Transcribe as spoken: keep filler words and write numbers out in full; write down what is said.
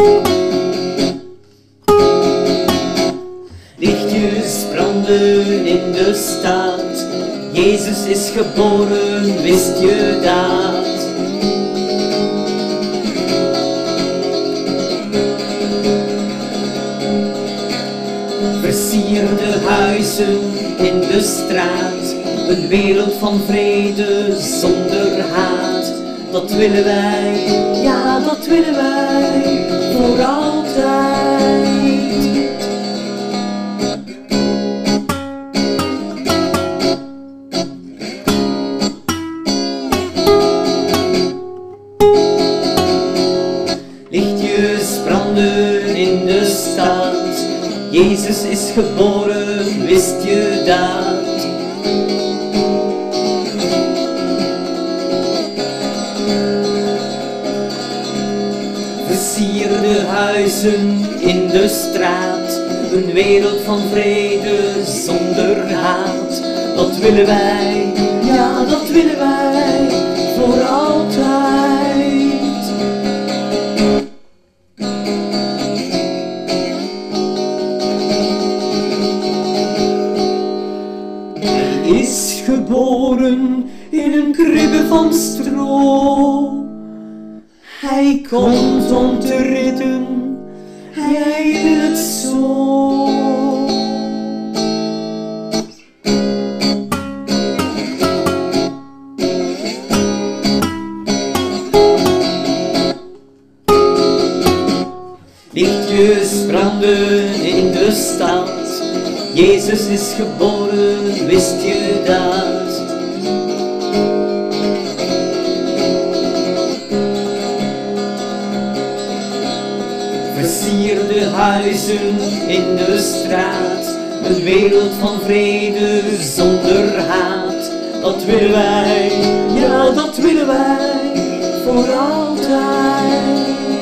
Lichtjes branden in de stad, Jezus is geboren, wist je dat? Versierde huizen in de straat, een wereld van vrede zonder haat. Dat willen wij, ja dat willen wij, voor altijd. Lichtjes branden in de stad, Jezus is geboren, wist je dat? Versierde huizen in de straat, een wereld van vrede zonder haat. Dat willen wij, ja dat willen wij, voor altijd. Hij is geboren in een kribbe van stro. Hij komt om te redden, hij wil het zo. Lichtjes branden in de stad, Jezus is geboren, wist je dat? Versierde huizen in de straat, een wereld van vrede zonder haat. Dat willen wij, ja dat willen wij, voor altijd.